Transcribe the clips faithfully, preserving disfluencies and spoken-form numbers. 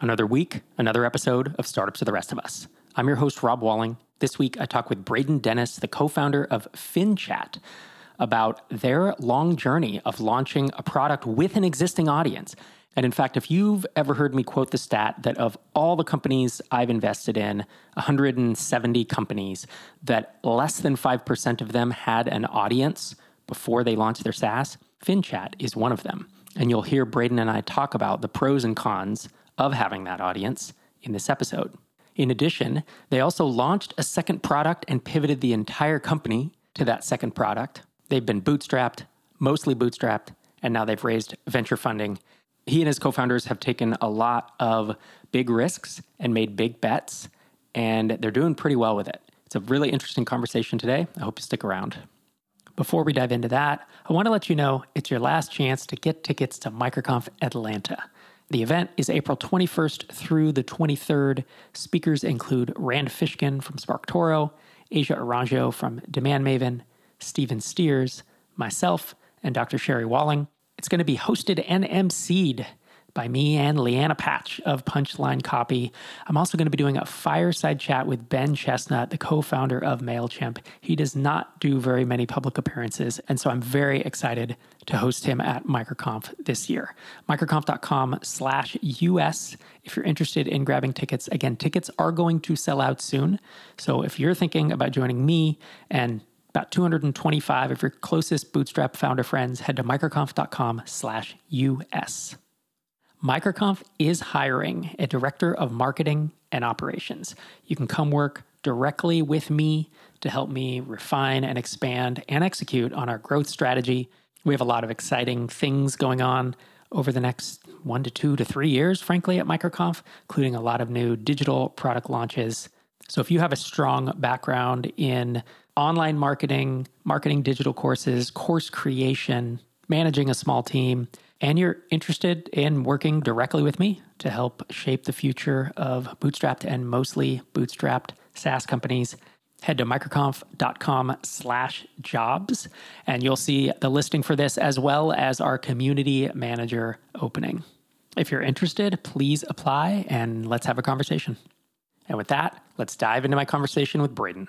Another week, another episode of Startups for the Rest of Us. I'm your host, Rob Walling. This week, I talk with Braden Dennis, the co-founder of FinChat, about their long journey of launching a product with an existing audience. And in fact, if you've ever heard me quote the stat that of all the companies I've invested in, one hundred seventy companies, that less than five percent of them had an audience before they launched their SaaS, FinChat is one of them. And you'll hear Braden and I talk about the pros and cons of having that audience in this episode. In addition, they also launched a second product and pivoted the entire company to that second product. They've been bootstrapped, mostly bootstrapped, and now they've raised venture funding. He and his co-founders have taken a lot of big risks and made big bets, and they're doing pretty well with it. It's a really interesting conversation today. I hope you stick around. Before we dive into that, I want to let you know it's your last chance to get tickets to MicroConf Atlanta. The event is April twenty-first through the twenty-third. Speakers include Rand Fishkin from SparkToro, Asia Aranjo from Demand Maven, Steven Steers, myself, and Doctor Sherry Walling. It's going to be hosted and emceed by me and Leanna Patch of Punchline Copy. I'm also going to be doing a fireside chat with Ben Chestnut, the co-founder of MailChimp. He does not do very many public appearances, and so I'm very excited to host him at MicroConf this year. microconf.com slash US if you're interested in grabbing tickets. Again, tickets are going to sell out soon, so if you're thinking about joining me and about two hundred twenty-five of your closest bootstrap founder friends, head to microconf.com slash US. MicroConf is hiring a director of marketing and operations. You can come work directly with me to help me refine and expand and execute on our growth strategy. We have a lot of exciting things going on over the next one to two to three years, frankly, at MicroConf, including a lot of new digital product launches. So if you have a strong background in online marketing, marketing digital courses, course creation, managing a small team, and you're interested in working directly with me to help shape the future of bootstrapped and mostly bootstrapped SaaS companies, head to microconf.com slash jobs, and you'll see the listing for this as well as our community manager opening. If you're interested, please apply and let's have a conversation. And with that, let's dive into my conversation with Braden.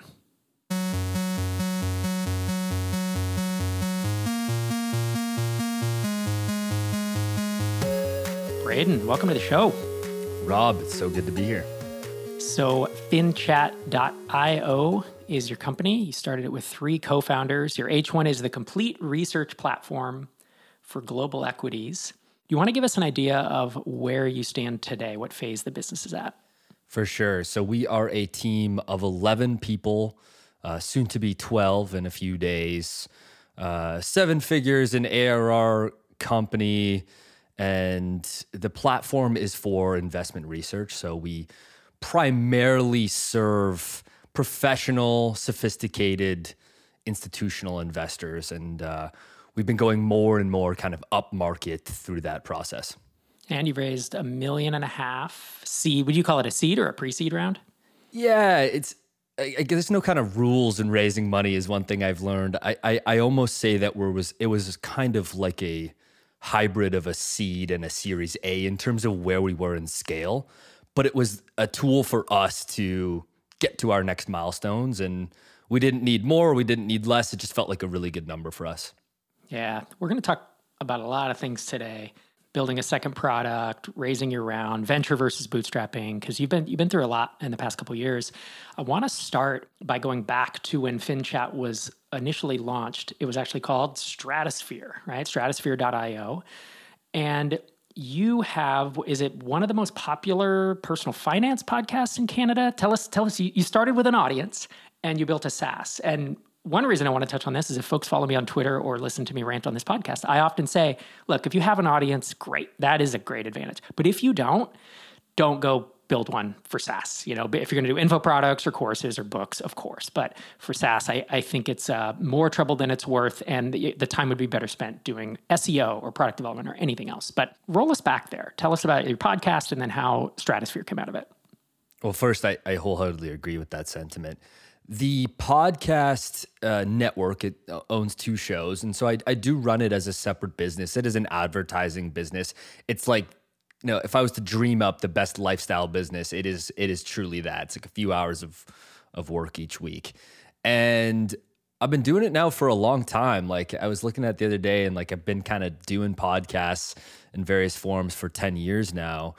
Braden, welcome to the show. Rob, it's so good to be here. So FinChat dot io is your company. You started it with three co-founders. Your H one is the complete research platform for global equities. Do you want to give us an idea of where you stand today, what phase the business is at? For sure. So we are a team of eleven people, uh, soon to be twelve in a few days, uh, seven figures in A R R company. And the platform is for investment research. So we primarily serve professional, sophisticated, institutional investors. And uh, we've been going more and more kind of upmarket through that process. And you've raised a million and a half seed. Would you call it a seed or a pre-seed round? Yeah, it's I, I guess there's no kind of rules in raising money is one thing I've learned. I I, I almost say that we're, was it was kind of like a hybrid of a seed and a Series A in terms of where we were in scale, but it was a tool for us to get to our next milestones, and we didn't need more, we didn't need less. It just felt like a really good number for us. Yeah, we're going to talk about a lot of things today. Building a second product, raising your round, venture versus bootstrapping, because you've been you've been through a lot in the past couple of years. I want to start by going back to when FinChat was initially launched. It was actually called Stratosphere, right? stratosphere dot io. And you have, is it one of the most popular personal finance podcasts in Canada? Tell us, tell us, you, you started with an audience and you built a SaaS. And one reason I want to touch on this is if folks follow me on Twitter or listen to me rant on this podcast, I often say, look, if you have an audience, great. That is a great advantage. But if you don't, don't go build one for SaaS. You know, if you're going to do info products or courses or books, of course. But for SaaS, I, I think it's uh, more trouble than it's worth, and the, the time would be better spent doing S E O or product development or anything else. But roll us back there. Tell us about your podcast and then how Stratosphere came out of it. Well, first, I, I wholeheartedly agree with that sentiment. The podcast uh, network, it owns two shows. And so I, I do run it as a separate business. It is an advertising business. It's like you know, if I was to dream up the best lifestyle business, it is it is truly that. It's like a few hours of of work each week. And I've been doing it now for a long time. Like I was looking at the other day, and like I've been kind of doing podcasts in various forms for ten years now.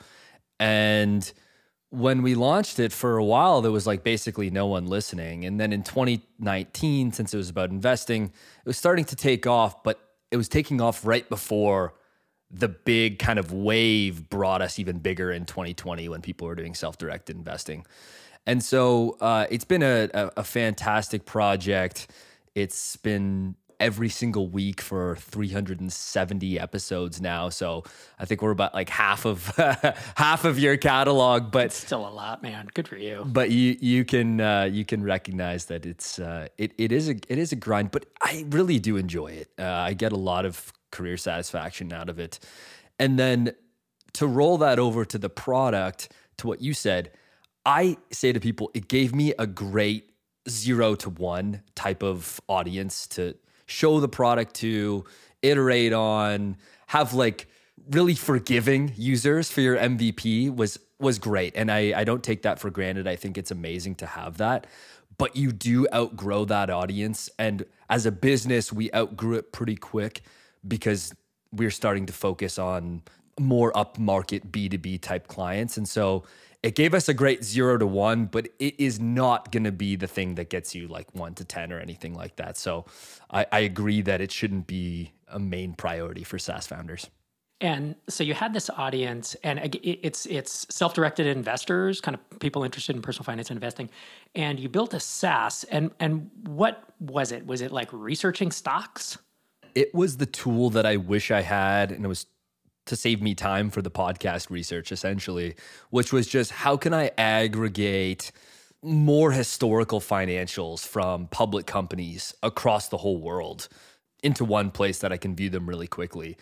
And when we launched it for a while, there was like basically no one listening. And then in twenty nineteen, since it was about investing, it was starting to take off, but it was taking off right before the big kind of wave brought us even bigger in twenty twenty when people were doing self-directed investing. And so uh, it's been a, a, a fantastic project. It's been every single week for three hundred seventy episodes now. So I think we're about like half of half of your catalog, but it's still a lot, man. Good for you. But you you can uh, you can recognize that it's uh, it it is a it is a grind, but I really do enjoy it. Uh, I get a lot of career satisfaction out of it. And then to roll that over to the product, to what you said, I say to people, it gave me a great zero to one type of audience to show the product to, iterate on, have like really forgiving users for your M V P was was great. And I, I don't take that for granted. I think it's amazing to have that. But you do outgrow that audience. And as a business, we outgrew it pretty quick because we're starting to focus on more upmarket B two B type clients. And so it gave us a great zero to one, but it is not going to be the thing that gets you like one to ten or anything like that. So I, I agree that it shouldn't be a main priority for SaaS founders. And so you had this audience, and it's it's self-directed investors, kind of people interested in personal finance and investing, and you built a SaaS. And and what was it? Was it like researching stocks? It was the tool that I wish I had, and it was to save me time for the podcast research, essentially, which was just how can I aggregate more historical financials from public companies across the whole world into one place that I can view them really quickly.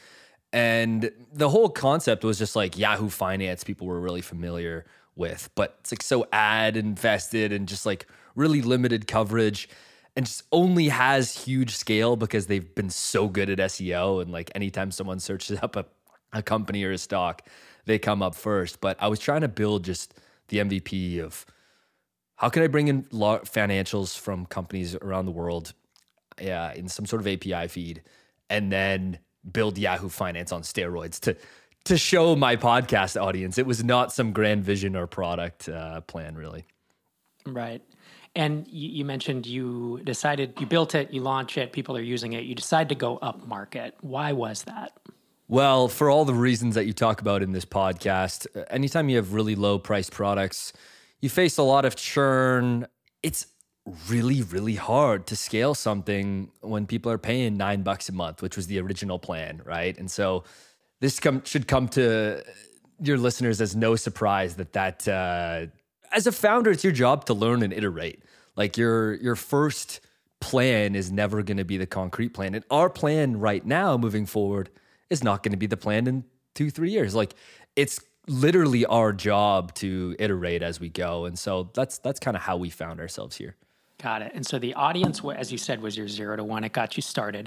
And the whole concept was just like Yahoo Finance, people were really familiar with, but it's like so ad invested and just like really limited coverage and just only has huge scale because they've been so good at S E O. And like anytime someone searches up a, a company or a stock, they come up first. But I was trying to build just the M V P of how can I bring in financials from companies around the world yeah, in some sort of A P I feed, and then build Yahoo Finance on steroids to to show my podcast audience. It was not some grand vision or product uh, plan, really. Right. And you, you mentioned you decided, you built it, you launch it, people are using it, you decide to go up market. Why was that? Well, for all the reasons that you talk about in this podcast, anytime you have really low priced products, you face a lot of churn. It's really, really hard to scale something when people are paying nine bucks a month, which was the original plan, right? And so this come, should come to your listeners as no surprise that that uh, as a founder, it's your job to learn and iterate. Like your your first plan is never going to be the concrete plan, and our plan right now, moving forward, is not going to be the plan in two, three years. Like it's literally our job to iterate as we go, and so that's that's kind of how we found ourselves here. Got it. And so the audience, as you said, was your zero to one. It got you started.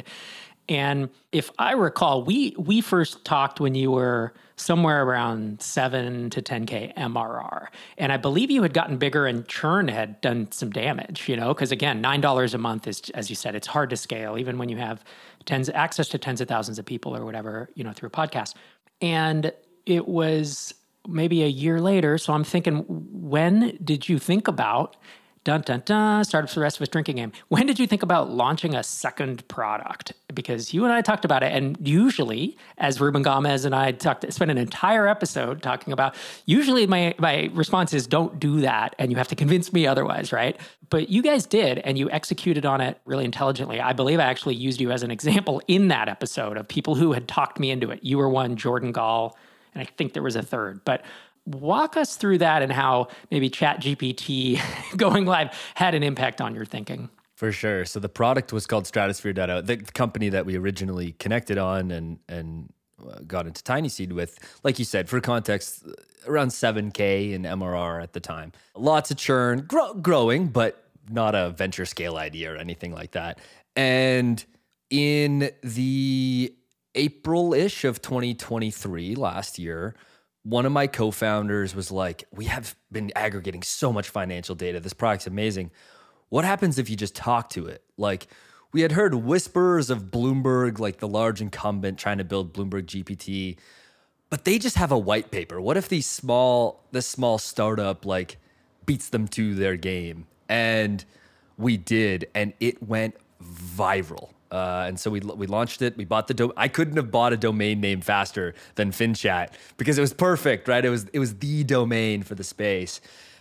And if I recall, we we first talked when you were somewhere around seven to ten K M R R. And I believe you had gotten bigger and churn had done some damage, you know, because again, nine dollars a month is, as you said, it's hard to scale, even when you have tens access to tens of thousands of people or whatever, you know, through a podcast. And it was maybe a year later. So I'm thinking, when did you think about Dun, dun, dun, Startups for the Rest of Us drinking game. When did you think about launching a second product? Because you and I talked about it, and usually, as Ruben Gomez and I talked, spent an entire episode talking about, usually my, my response is don't do that, and you have to convince me otherwise, right? But you guys did, and you executed on it really intelligently. I believe I actually used you as an example in that episode of people who had talked me into it. You were one, Jordan Gall, and I think there was a third. But walk us through that and how maybe ChatGPT going live had an impact on your thinking. For sure. So the product was called Stratosphere dot I O, the company that we originally connected on and and got into TinySeed with. Like you said, for context, around seven K in M R R at the time. Lots of churn, grow, growing, but not a venture scale idea or anything like that. And in the April-ish of twenty twenty-three, last year, one of my co-founders was like, we have been aggregating so much financial data. This product's amazing. What happens if you just talk to it? Like, we had heard whispers of Bloomberg, like the large incumbent trying to build Bloomberg G P T, but they just have a white paper. What if these small, this small startup like beats them to their game? And we did, and it went viral. Uh, and so we we launched it. We bought the do- I couldn't have bought a domain name faster than FinChat because it was perfect, right? It was it was the domain for the space,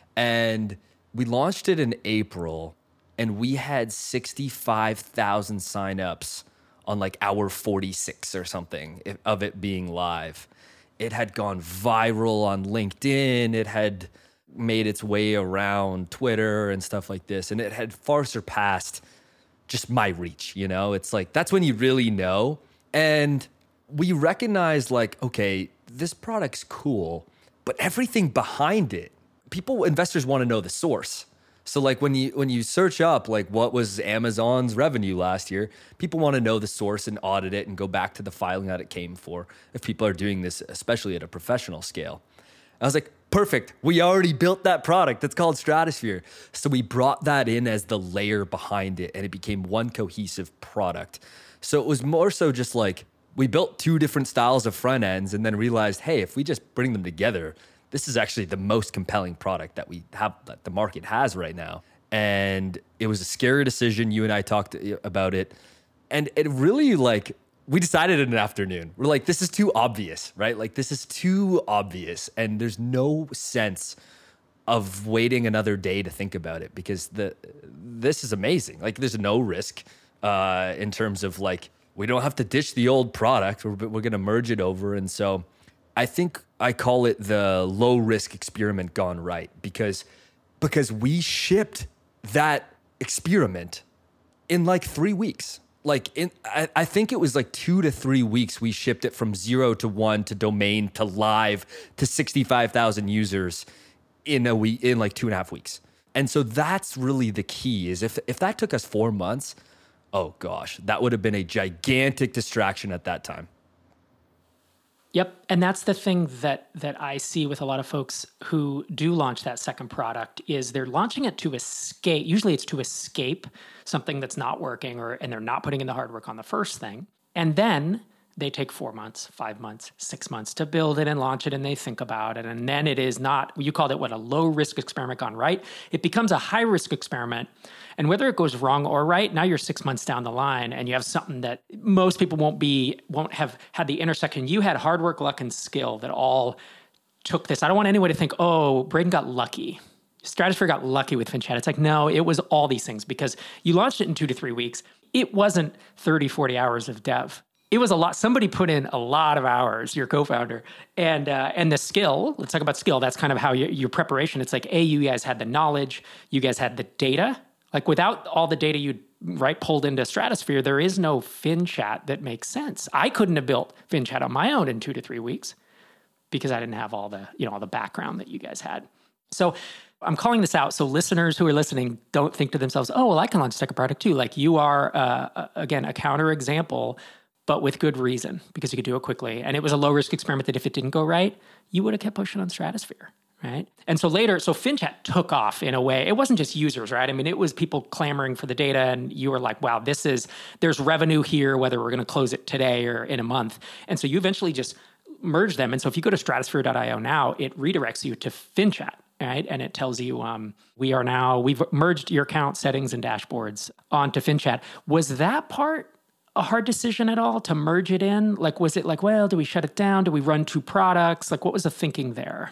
and we launched it in April, and we had sixty-five thousand signups on like hour forty-six or something of it being live. It had gone viral on LinkedIn. It had made its way around Twitter and stuff like this, and it had far surpassed just my reach, you know? It's like, that's when you really know. And we recognized like, okay, this product's cool, but everything behind it, people, investors want to know the source. So like when you when you search up like what was Amazon's revenue last year, people want to know the source and audit it and go back to the filing that it came for if people are doing this, especially at a professional scale. I was like, perfect. We already built that product. It's called Stratosphere. So we brought that in as the layer behind it, and it became one cohesive product. So it was more so just like we built two different styles of front ends and then realized, hey, if we just bring them together, this is actually the most compelling product that we have, that the market has right now. And it was a scary decision. You and I talked about it. And it really like, we decided in an afternoon. We're like, this is too obvious, right? Like, this is too obvious. And there's no sense of waiting another day to think about it because the this is amazing. Like, there's no risk uh, in terms of like, we don't have to ditch the old product. We're, we're going to merge it over. And so I think I call it the low risk experiment gone right because, because we shipped that experiment in like three weeks. Like, in, I, I think it was like two to three weeks we shipped it from zero to one to domain to live to sixty-five thousand users in a week, in like two and a half weeks. And so that's really the key is if if that took us four months, oh gosh, that would have been a gigantic distraction at that time. Yep. And that's the thing that that I see with a lot of folks who do launch that second product is they're launching it to escape. Usually it's to escape something that's not working or and they're not putting in the hard work on the first thing. And then they take four months, five months, six months to build it and launch it and they think about it. And then it is not, you called it what, a low risk experiment gone right. It becomes a high risk experiment. And whether it goes wrong or right, now you're six months down the line and you have something that most people won't be, won't have had the intersection. You had hard work, luck, and skill that all took this. I don't want anyone to think, oh, Braden got lucky. Stratosphere got lucky with FinChat. It's like, no, it was all these things because you launched it in two to three weeks. It wasn't thirty, forty hours of dev. It was a lot. Somebody put in a lot of hours, your co-founder, and uh, and the skill. Let's talk about skill. That's kind of how you, your preparation. It's like, A, you guys had the knowledge. You guys had the data. Like without all the data you right pulled into Stratosphere, there is no FinChat that makes sense. I couldn't have built FinChat on my own in two to three weeks because I didn't have all the, you know, all the background that you guys had. So I'm calling this out so listeners who are listening don't think to themselves, oh, well, I can launch a second product too. Like you are, uh, again, a counterexample, but with good reason because you could do it quickly. And it was a low risk experiment that if it didn't go right, you would have kept pushing on Stratosphere. Right. And so later, so FinChat took off in a way. It wasn't just users, right? I mean, it was people clamoring for the data and you were like, wow, this is, there's revenue here, whether we're going to close it today or in a month. And so you eventually just merge them. And so if you go to stratosphere dot io now, it redirects you to FinChat, right? And it tells you, um, we are now, we've merged your account settings and dashboards onto FinChat. Was that part a hard decision at all to merge it in? Like, was it like, well, do we shut it down? Do we run two products? Like, what was the thinking there?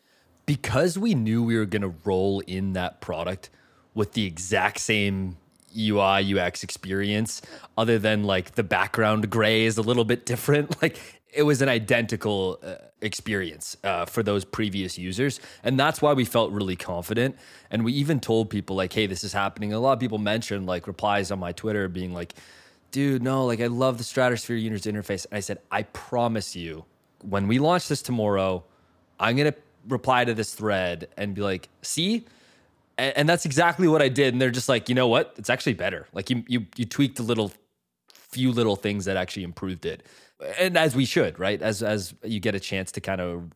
Because we knew we were going to roll in that product with the exact same U I, U X experience, other than like the background gray is a little bit different. Like it was an identical uh, experience uh, for those previous users. And that's why we felt really confident. And we even told people like, hey, this is happening. A lot of people mentioned like replies on my Twitter being like, dude, no, like I love the Stratosphere user interface. And I said, I promise you, when we launch this tomorrow, I'm going to reply to this thread and be like, see? And, and that's exactly what I did. And they're just like, you know what? It's actually better. Like you you you tweaked a little, few little things that actually improved it. And as we should, right? As as you get a chance to kind of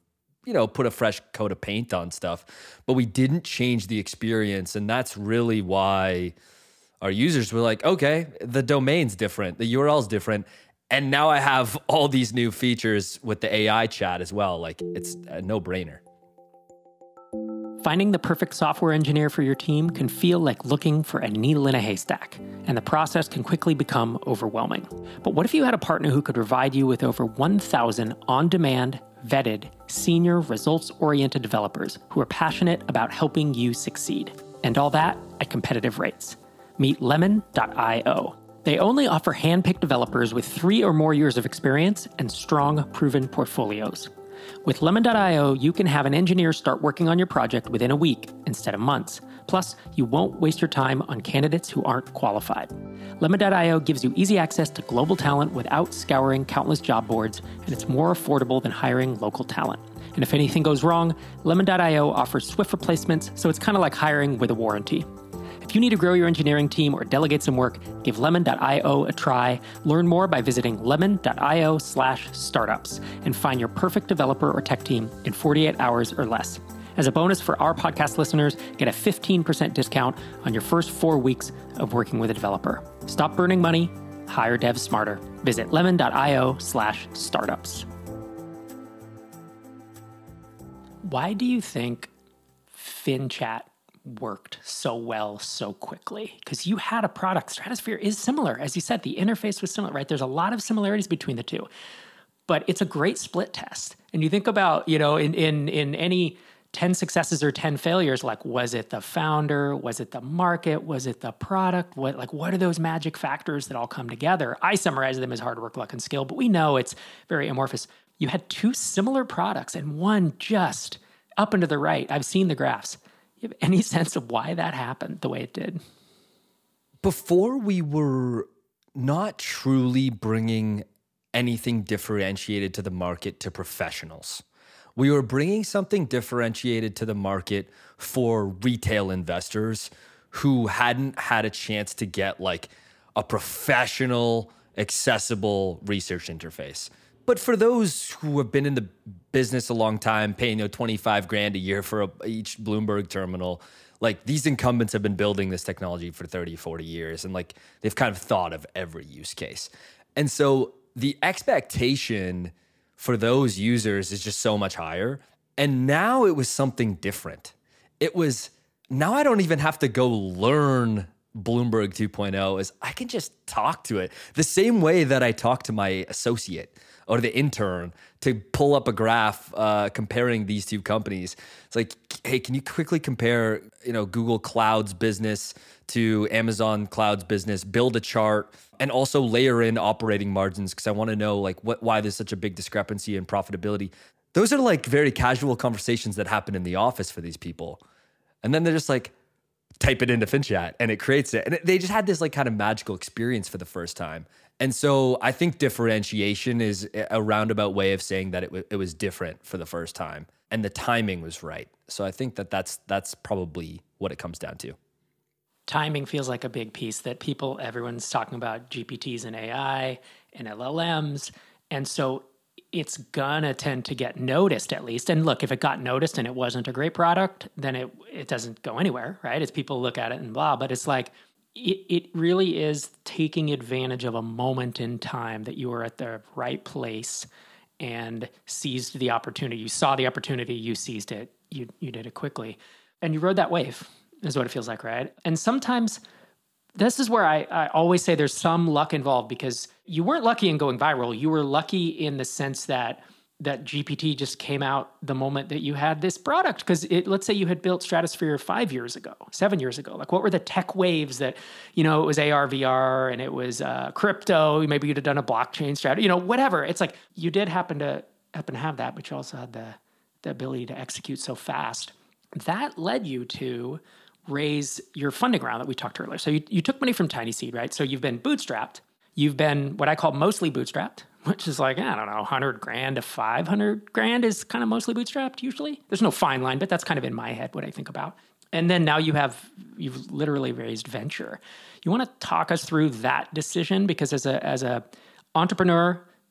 you know, put a fresh coat of paint on stuff, but we didn't change the experience. And that's really why our users were like, okay, the domain's different, the U R L's different. And now I have all these new features with the A I chat as well. Like, it's a no-brainer. Finding the perfect software engineer for your team can feel like looking for a needle in a haystack, and the process can quickly become overwhelming. But what if you had a partner who could provide you with over one thousand on-demand, vetted, senior, results-oriented developers who are passionate about helping you succeed? And all that at competitive rates. Meet lemon dot io. They only offer hand-picked developers with three or more years of experience and strong, proven portfolios. With lemon dot io, you can have an engineer start working on your project within a week instead of months. Plus, you won't waste your time on candidates who aren't qualified. lemon dot io gives you easy access to global talent without scouring countless job boards, and it's more affordable than hiring local talent. And if anything goes wrong, lemon dot io offers swift replacements, so it's kind of like hiring with a warranty. If you need to grow your engineering team or delegate some work, give lemon dot io a try. Learn more by visiting lemon dot io slash startups and find your perfect developer or tech team in forty-eight hours or less. As a bonus for our podcast listeners, get a fifteen percent discount on your first four weeks of working with a developer. Stop burning money, hire devs smarter. Visit lemon dot io slash startups. Why do you think FinChat worked so well so quickly? Because you had a product. Stratosphere is similar. As you said, the interface was similar, right? There's a lot of similarities between the two, but it's a great split test. And you think about, you know, in in in any ten successes or ten failures, like, was it the founder? Was it the market? Was it the product? What, like, what are those magic factors that all come together? I summarize them as hard work, luck, and skill, but we know it's very amorphous. You had two similar products and one just up and to the right. I've seen the graphs. You have any sense of why that happened the way it did? Before, we were not truly bringing anything differentiated to the market to professionals. We were bringing something differentiated to the market for retail investors who hadn't had a chance to get like a professional, accessible research interface. But for those who have been in the business a long time, paying, you know, twenty-five grand a year for a, each Bloomberg terminal, like, these incumbents have been building this technology for thirty, forty years, and like, they've kind of thought of every use case. And so the expectation for those users is just so much higher. And now it was something different. It was, now I don't even have to go learn Bloomberg two point oh, is I can just talk to it the same way that I talk to my associate or the intern to pull up a graph uh, comparing these two companies. It's like, hey, can you quickly compare, you know, Google Cloud's business to Amazon Cloud's business, build a chart, and also layer in operating margins because I want to know like what why there's such a big discrepancy in profitability. Those are like very casual conversations that happen in the office for these people. And then they're just like, type it into FinChat and it creates it. And they just had this like kind of magical experience for the first time. And so I think differentiation is a roundabout way of saying that it, w- it was different for the first time and the timing was right. So I think that that's, that's probably what it comes down to. Timing feels like a big piece that people, everyone's talking about G P Ts and A I and L L Ms. And so it's gonna tend to get noticed at least. And look, if it got noticed and it wasn't a great product, then it it doesn't go anywhere, right? It's people look at it and blah, but it's like, it, it really is taking advantage of a moment in time that you were at the right place and seized the opportunity. You saw the opportunity, you seized it, you you did it quickly. And you rode that wave, is what it feels like, right? And sometimes this is where I, I always say there's some luck involved because you weren't lucky in going viral. You were lucky in the sense that that G P T just came out the moment that you had this product. Because let's say you had built Stratosphere five years ago, seven years ago. Like, what were the tech waves that, you know, it was A R, V R, and it was uh, crypto. Maybe you'd have done a blockchain strategy, you know, whatever. It's like you did happen to happen to have that, but you also had the the ability to execute so fast. That led you to raise your funding round that we talked earlier. So you, you took money from Tiny Seed, right? So you've been bootstrapped. You've been what I call mostly bootstrapped, which is like, I don't know, one hundred grand to five hundred grand is kind of mostly bootstrapped usually. There's no fine line, but that's kind of in my head what I think about. And then now you have, you've literally raised venture. You want to talk us through that decision? Because as a as a entrepreneur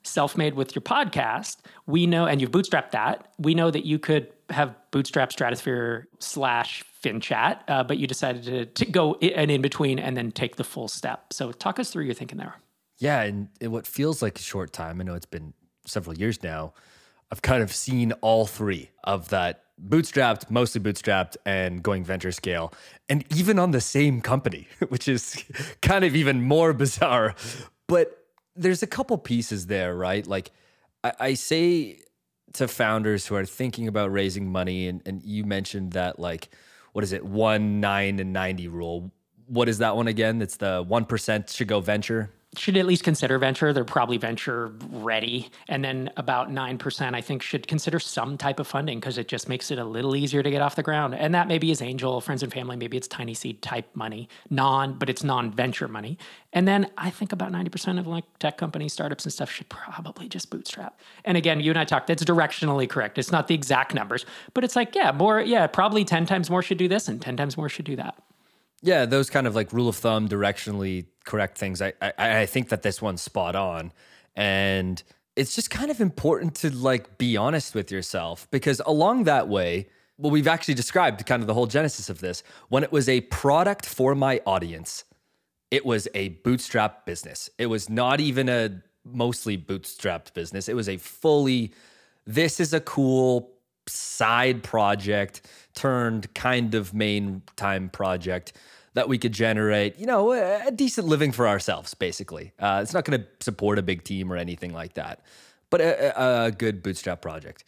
self-made with your podcast, we know, and you've bootstrapped that, we know that you could have bootstrap Stratosphere slash FinChat, uh, but you decided to, to go an in-between and then take the full step. So talk us through your thinking there. Yeah, and in what feels like a short time, I know it's been several years now, I've kind of seen all three of that bootstrapped, mostly bootstrapped, and going venture scale, and even on the same company, which is kind of even more bizarre. But there's a couple pieces there, right? Like I, I say to founders who are thinking about raising money, and, and you mentioned that, like, what is it, one, nine, and ninety rule. What is that one again? It's the one percent should go venture. Should at least consider venture. They're probably venture ready. And then about nine percent, I think, should consider some type of funding because it just makes it a little easier to get off the ground. And that maybe is angel, friends and family. Maybe it's tiny seed type money, non, but it's non-venture money. And then I think about ninety percent of like tech companies, startups and stuff should probably just bootstrap. And again, you and I talked, that's directionally correct. It's not the exact numbers, but it's like, yeah, more, yeah, probably ten times more should do this and ten times more should do that. Yeah, those kind of like rule of thumb, directionally correct things. I, I I think that this one's spot on. And it's just kind of important to like be honest with yourself, because along that way, well, we've actually described kind of the whole genesis of this. When it was a product for my audience, it was a bootstrap business. It was not even a mostly bootstrapped business. It was a fully, this is a cool side project turned kind of main time project that we could generate, you know, a decent living for ourselves, basically. Uh, it's not going to support a big team or anything like that, but a, a good bootstrap project.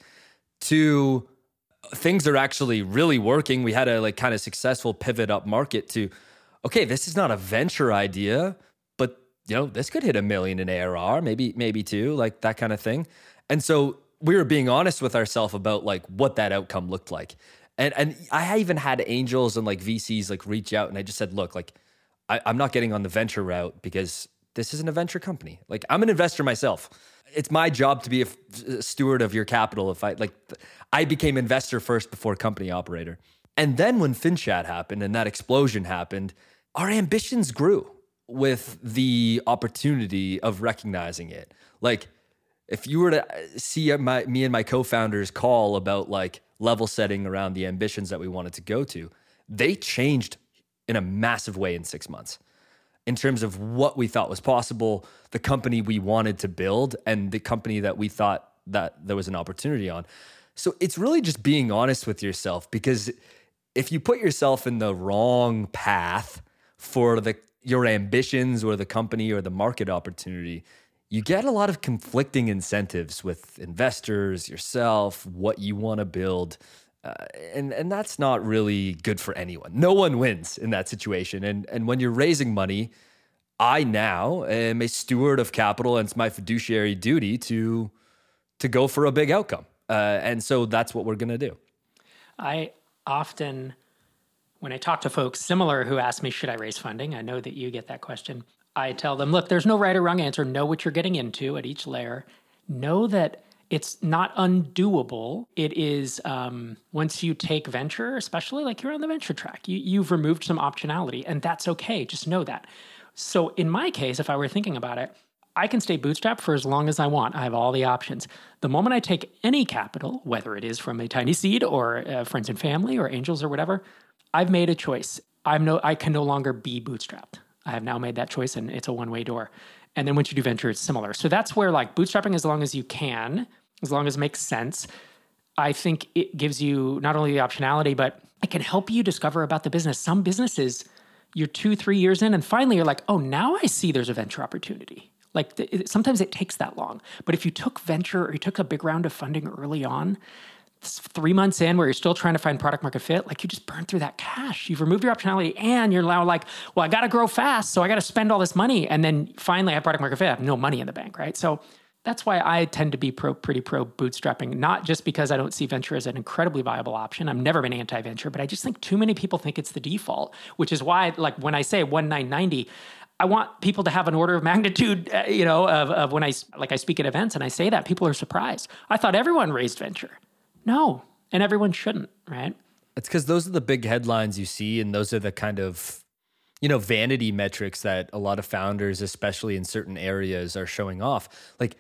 To things are actually really working. We had a like kind of successful pivot up market to, okay, this is not a venture idea, but you know, this could hit a million in A R R, maybe, maybe two, like that kind of thing. And so we were being honest with ourselves about like what that outcome looked like. And and I even had angels and like V Cs like reach out, and I just said, look, like I, I'm not getting on the venture route because this isn't a venture company. Like I'm an investor myself. It's my job to be a, a steward of your capital. If I like, I became investor first before company operator. And then when FinChat happened and that explosion happened, our ambitions grew with the opportunity of recognizing it. Like if you were to see my me and my co-founders call about like level setting around the ambitions that we wanted to go to, they changed in a massive way in six months in terms of what we thought was possible, the company we wanted to build, and the company that we thought that there was an opportunity on. So it's really just being honest with yourself, because if you put yourself in the wrong path for the your ambitions or the company or the market opportunity, you get a lot of conflicting incentives with investors, yourself, what you want to build. Uh, and, and that's not really good for anyone. No one wins in that situation. And, and when you're raising money, I now am a steward of capital, and it's my fiduciary duty to, to go for a big outcome. Uh, and so that's what we're going to do. I often, when I talk to folks similar who ask me, should I raise funding? I know that you get that question. I tell them, look, there's no right or wrong answer. Know what you're getting into at each layer. Know that it's not undoable. It is, um, once you take venture, especially like you're on the venture track, you, you've removed some optionality, and that's okay. Just know that. So in my case, if I were thinking about it, I can stay bootstrapped for as long as I want. I have all the options. The moment I take any capital, whether it is from a tiny seed or uh, friends and family or angels or whatever, I've made a choice. I'm no, I can no longer be bootstrapped. I have now made that choice, and it's a one-way door. And then once you do venture, it's similar. So that's where like bootstrapping as long as you can, as long as it makes sense, I think it gives you not only the optionality, but it can help you discover about the business. Some businesses, you're two, three years in, and finally you're like, oh, now I see there's a venture opportunity. Like th- it, sometimes it takes that long. But if you took venture or you took a big round of funding early on, three months in where you're still trying to find product market fit, like you just burn through that cash. You've removed your optionality, and you're now like, well, I got to grow fast, so I got to spend all this money. And then finally I have product market fit. I have no money in the bank, right? So that's why I tend to be pro, pretty pro bootstrapping, not just because I don't see venture as an incredibly viable option. I've never been anti-venture, but I just think too many people think it's the default, which is why, like when I say one nine ninety, I want people to have an order of magnitude, uh, you know, of, of when I, like I speak at events and I say that, people are surprised. I thought everyone raised venture. No, and everyone shouldn't, right? It's because those are the big headlines you see, and those are the kind of, you know, vanity metrics that a lot of founders, especially in certain areas, are showing off. Like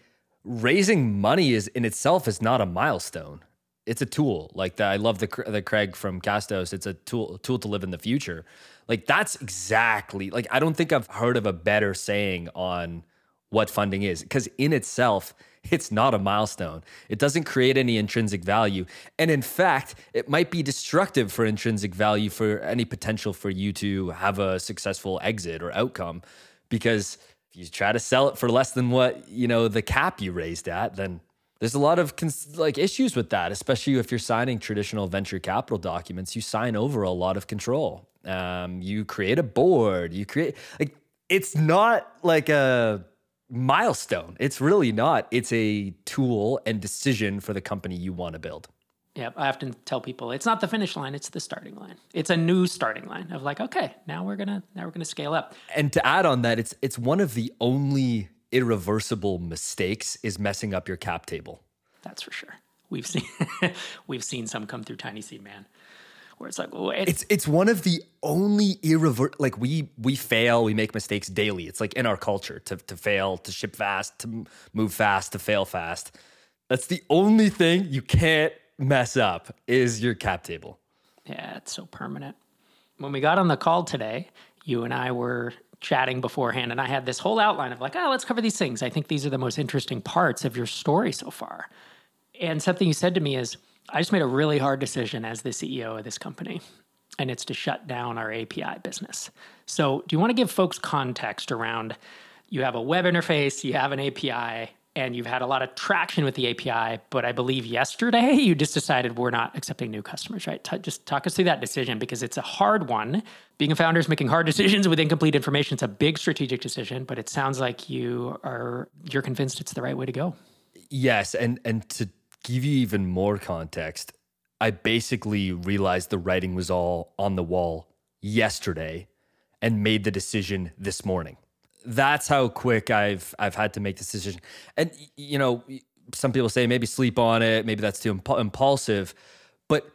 raising money is in itself is not a milestone. It's a tool. Like the, I love the the Craig from Castos. It's a tool tool to live in the future. Like that's exactly like I don't think I've heard of a better saying on what funding is, because in itself it's not a milestone. It doesn't create any intrinsic value, and in fact, it might be destructive for intrinsic value for any potential for you to have a successful exit or outcome, because if you try to sell it for less than what you know the cap you raised at, then there's a lot of cons- like issues with that, especially if you're signing traditional venture capital documents. You sign over a lot of control. Um, you create a board. You create like it's not like a milestone. It's really not. It's a tool and decision for the company you want to build. Yeah, I often tell people it's not the finish line; it's the starting line. It's a new starting line of like, okay, now we're gonna now we're gonna scale up. And to add on that, it's it's one of the only irreversible mistakes is messing up your cap table. That's for sure. We've seen we've seen some come through Tiny Seed Man, where it's like, oh, it's it's, it's one of the only irreversible. Like we we fail, we make mistakes daily. It's like in our culture to to fail, to ship fast, to move fast, to fail fast. That's the only thing you can't mess up is your cap table. Yeah, it's so permanent. When we got on the call today, you and I were chatting beforehand, and I had this whole outline of like, oh, let's cover these things. I think these are the most interesting parts of your story so far. And something you said to me is, I just made a really hard decision as the C E O of this company, and it's to shut down our A P I business. So do you want to give folks context around, you have a web interface, you have an A P I, and you've had a lot of traction with the A P I, but I believe yesterday you just decided we're not accepting new customers, right? T- just talk us through that decision, because it's a hard one. Being a founder is making hard decisions with incomplete information. It's a big strategic decision, but it sounds like you are, you're convinced it's the right way to go. Yes, and and to give you even more context, I basically realized the writing was all on the wall yesterday and made the decision this morning. That's how quick I've I've had to make this decision. And, you know, some people say maybe sleep on it, maybe that's too imp- impulsive. But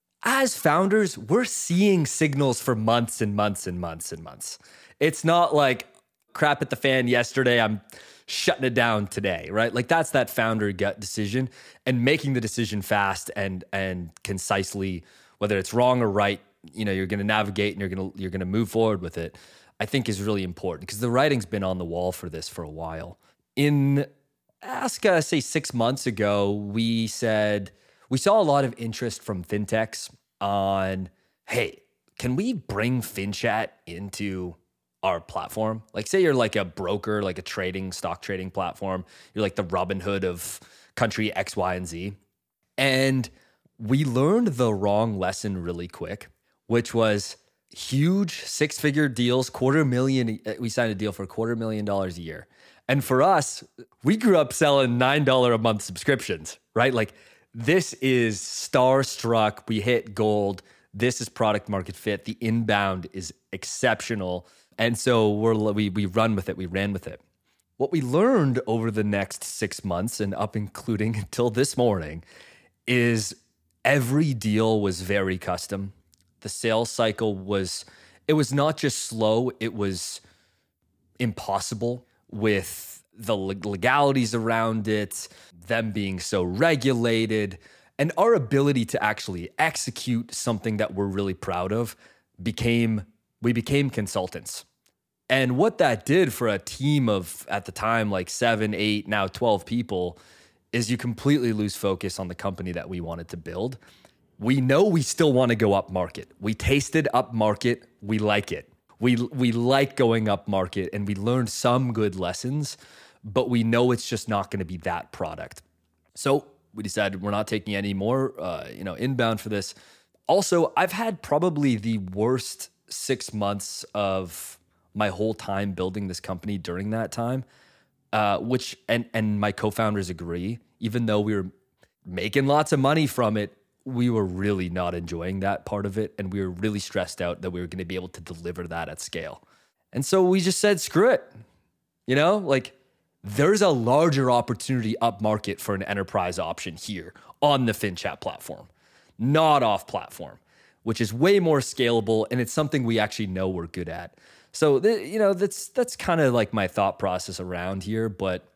as founders, we're seeing signals for months and months and months and months. It's not like crap at the fan yesterday, I'm shutting it down today, right? Like that's that founder gut decision, and making the decision fast and and concisely, whether it's wrong or right, you know, you're going to navigate and you're going to you're going to move forward with it, I think is really important, because the writing's been on the wall for this for a while. In ask uh, say six months ago, we said we saw a lot of interest from fintechs on, hey, can we bring FinChat into our platform? Like say you're like a broker, like a trading, stock trading platform. You're like the Robinhood of country X, Y, and Z. And we learned the wrong lesson really quick, which was huge six-figure deals, quarter million. We signed a deal for a quarter million dollars a year. And for us, we grew up selling nine dollars a month subscriptions, right? Like this is starstruck. We hit gold. This is product market fit. The inbound is exceptional. And so we're, we we run with it. We ran with it. What we learned over the next six months and up including until this morning is every deal was very custom. The sales cycle was, it was not just slow, it was impossible with the legalities around it, them being so regulated, and our ability to actually execute something that we're really proud of became, we became consultants. And what that did for a team of, at the time, like seven, eight, now twelve people, is you completely lose focus on the company that we wanted to build. We know we still want to go up market. We tasted up market. We like it. We we like going up market, and we learned some good lessons, but we know it's just not going to be that product. So we decided we're not taking any more, uh, you know, inbound for this. Also, I've had probably the worst six months of my whole time building this company during that time, uh, which and and my co-founders agree. Even though we were making lots of money from it, we were really not enjoying that part of it. And we were really stressed out that we were going to be able to deliver that at scale. And so we just said, screw it. You know, like there's a larger opportunity up market for an enterprise option here on the FinChat platform, not off platform, which is way more scalable. And it's something we actually know we're good at. So, th- you know, that's, that's kind of like my thought process around here. But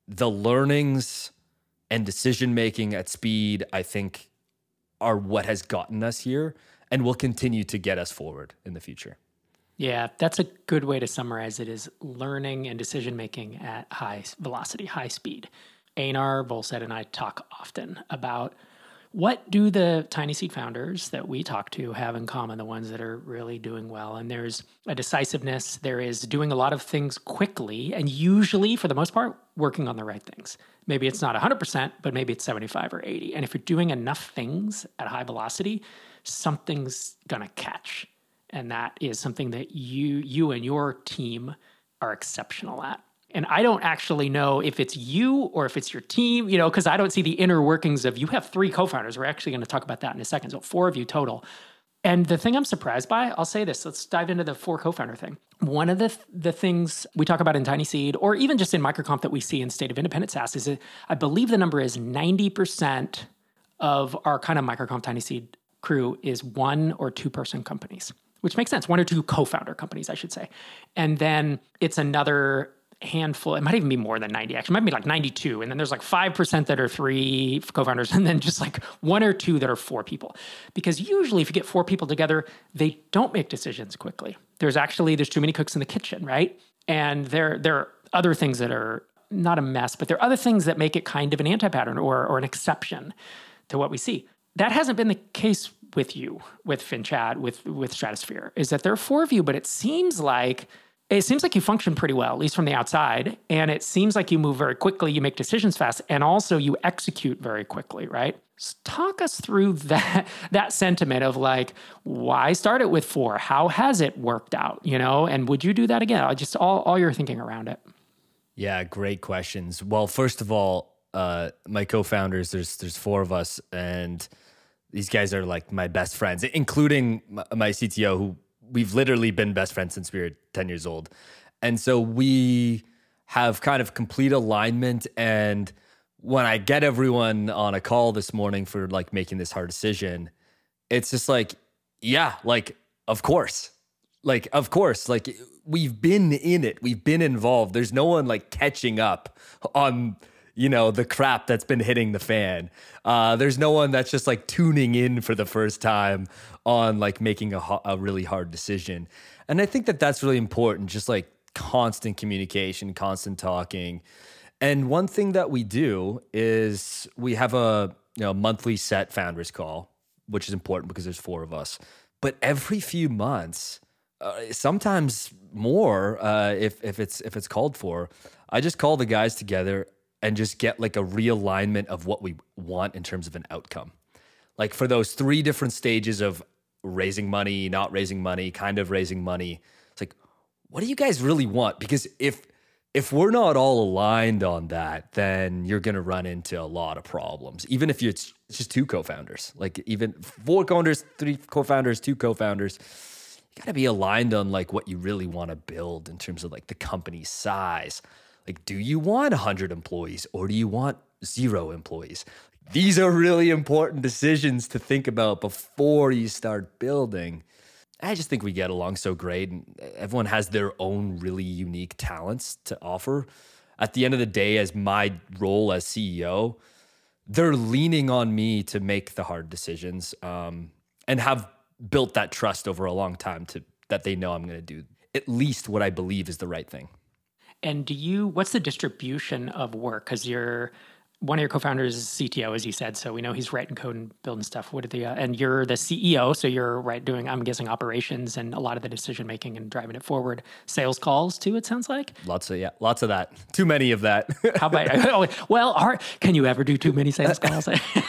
the learnings and decision making at speed, I think, are what has gotten us here and will continue to get us forward in the future. Yeah, that's a good way to summarize it, is learning and decision making at high velocity, high speed. Einar Volstead and I talk often about what do the tiny seed founders that we talk to have in common, the ones that are really doing well. And there's a decisiveness. There is doing a lot of things quickly and usually, for the most part, working on the right things. Maybe it's not one hundred percent, but maybe it's seventy-five or eighty. And if you're doing enough things at high velocity, something's going to catch. And that is something that you you and your team are exceptional at. And I don't actually know if it's you or if it's your team, you know, because I don't see the inner workings of, you have three co-founders. We're actually going to talk about that in a second. So four of you total. And the thing I'm surprised by, I'll say this, let's dive into the four co-founder thing. One of the th- the things we talk about in Tiny Seed, or even just in MicroConf that we see in State of Independent SaaS, is that I believe the number is ninety percent of our kind of MicroConf Tiny Seed crew is one or two person companies, which makes sense. One or two co-founder companies, I should say. And then it's another handful, it might even be more than ninety, actually, it might be like ninety-two. And then there's like five percent that are three co-founders, and then just like one or two that are four people. Because usually if you get four people together, they don't make decisions quickly. There's actually, there's too many cooks in the kitchen, right? And there, there are other things that are not a mess, but there are other things that make it kind of an anti-pattern or, or an exception to what we see. That hasn't been the case with you, with FinChat, with, with Stratosphere, is that there are four of you, but it seems like It seems like you function pretty well, at least from the outside. And it seems like you move very quickly, you make decisions fast, and also you execute very quickly, right? So talk us through that that sentiment of like, why start it with four? How has it worked out, you know? And would you do that again? Just all, all your thinking around it. Yeah, great questions. Well, first of all, uh, my co-founders, there's there's four of us, and these guys are like my best friends, including my, my C T O, who we've literally been best friends since we were ten years old. And so we have kind of complete alignment. And when I get everyone on a call this morning for like making this hard decision, it's just like, yeah, like, of course, like, of course, like we've been in it. We've been involved. There's no one like catching up on, you know, the crap that's been hitting the fan. Uh, there's no one that's just like tuning in for the first time on like making a, a really hard decision. And I think that that's really important, just like constant communication, constant talking. And one thing that we do is we have a you know monthly set founders call, which is important because there's four of us. But every few months, uh, sometimes more, uh, if if it's if it's called for, I just call the guys together and just get like a realignment of what we want in terms of an outcome. Like for those three different stages of raising money, not raising money, kind of raising money, it's like, what do you guys really want? Because if if we're not all aligned on that, then you're going to run into a lot of problems. Even if you're it's just two co-founders, like even four co-founders, three co-founders, two co-founders, you got to be aligned on like what you really want to build in terms of like the company size. Like, do you want one hundred employees or do you want zero employees? These are really important decisions to think about before you start building. I just think we get along so great, and everyone has their own really unique talents to offer. At the end of the day, as my role as C E O, they're leaning on me to make the hard decisions, um, and have built that trust over a long time to that they know I'm going to do at least what I believe is the right thing. And do you, what's the distribution of work? Because you're, one of your co-founders is C T O, as you said, so we know he's writing code and building stuff. What are the, uh, and you're the C E O, so you're right doing, I'm guessing, operations and a lot of the decision making and driving it forward. Sales calls too, it sounds like. Lots of, yeah, lots of that. Too many of that. How about, oh, well, are, can you ever do too many sales calls?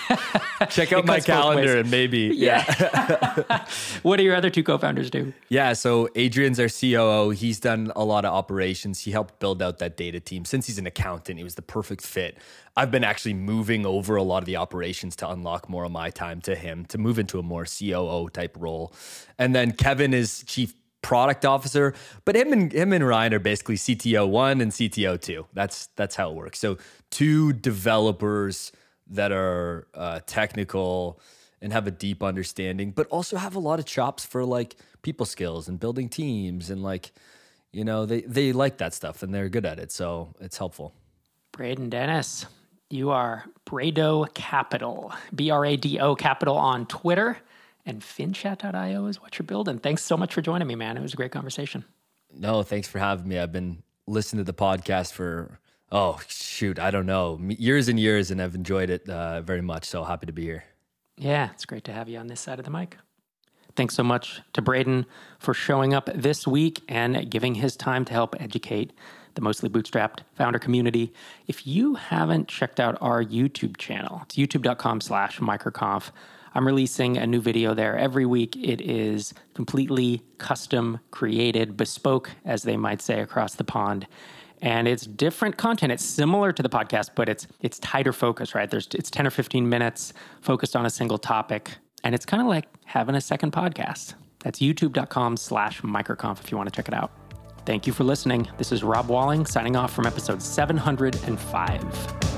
Check out my calendar and maybe, yeah. yeah. What do your other two co-founders do? Yeah, so Adrian's our C O O. He's done a lot of operations. He helped build out that data team. Since he's an accountant, he was the perfect fit. I've been actually moving over a lot of the operations to unlock more of my time to him, to move into a more C O O type role. And then Kevin is chief product officer, but him and him and Ryan are basically C T O one and C T O two. That's that's how it works. So two developers that are uh, technical and have a deep understanding, but also have a lot of chops for like people skills and building teams, and like, you know, they they like that stuff and they're good at it. So it's helpful. Braden Dennis, you are Brado Capital, B R A D O Capital on Twitter, and finchat dot io is what you're building. Thanks so much for joining me, man. It was a great conversation. No, thanks for having me. I've been listening to the podcast for, oh, shoot, I don't know, years and years, and I've enjoyed it uh, very much. So happy to be here. Yeah, it's great to have you on this side of the mic. Thanks so much to Braden for showing up this week and giving his time to help educate the Mostly Bootstrapped founder community. If you haven't checked out our YouTube channel, it's youtube.com slash microconf. I'm releasing a new video there every week. It is completely custom created, bespoke, as they might say, across the pond. And it's different content. It's similar to the podcast, but it's it's tighter focus, right? There's it's ten or fifteen minutes focused on a single topic. And it's kind of like having a second podcast. That's youtube.com slash microconf if you want to check it out. Thank you for listening. This is Rob Walling signing off from episode seven hundred five.